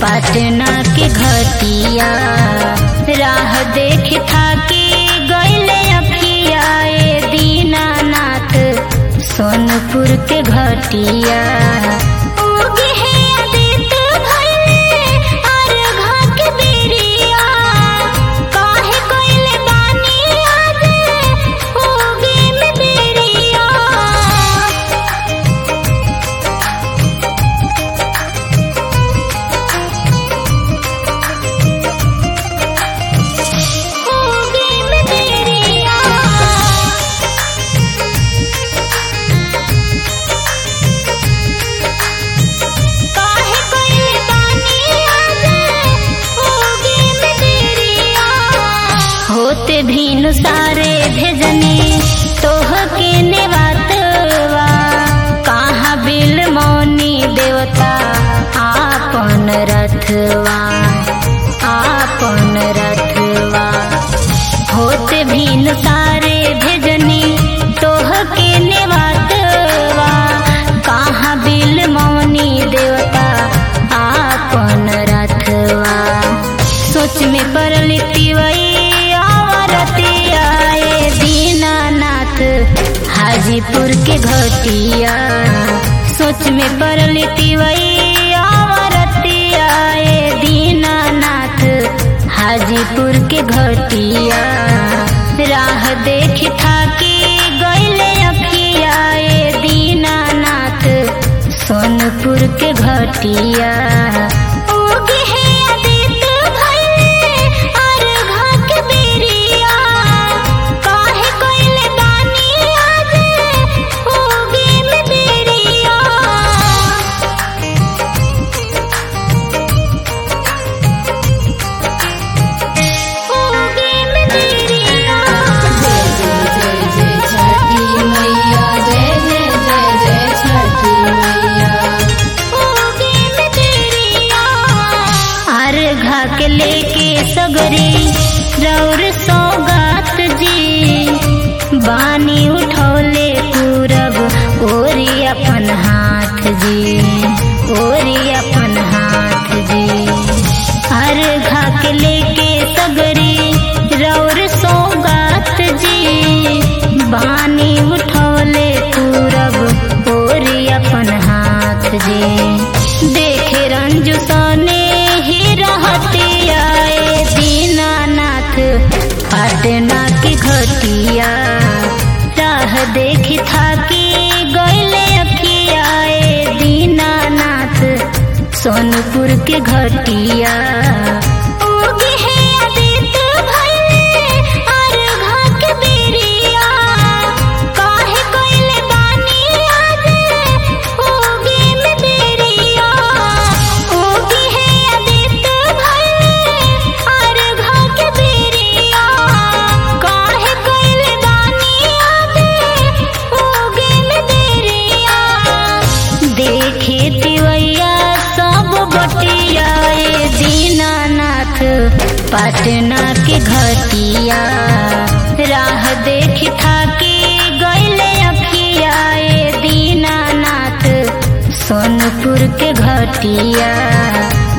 पटना के घटिया राह देख थाकी गईले अखिया ए दीनानाथ सोनपुर के घटिया होते भीनु सारे भेजने तोह के नेवातवा कहाँ बिल मौनी देवता आपन रथवा होते भीनु सारे भेजने तोह के नेवातवा कहाँ बिल मौनी देवता आपन रथवा सोच में पड़ल तिवई दीनानाथ हाजीपुर के घटिया सोच में पड़ल तिवैया ए दीनानाथ हाजीपुर के घटिया राह देख थाकी गईले अखिया ए दीनानाथ सोनपुर के घटिया के लेके सगरी रौर सौगात जी बानी उठौले पूरब ओरी अपन हाथ जी अर्घा के लेके सगरी रौर सौगात जी बानी उठौले पूरब ओरी अपन हाथ जी देखे रंजू सने दीनानाथ पटना के घटिया राह देख थाकी गईले अखिया ए दीनानाथ सोनपुर के घटिया पटना के घटिया राह देख थाकी गईले अखिया ए दीनानाथ सोनपुर के घटिया।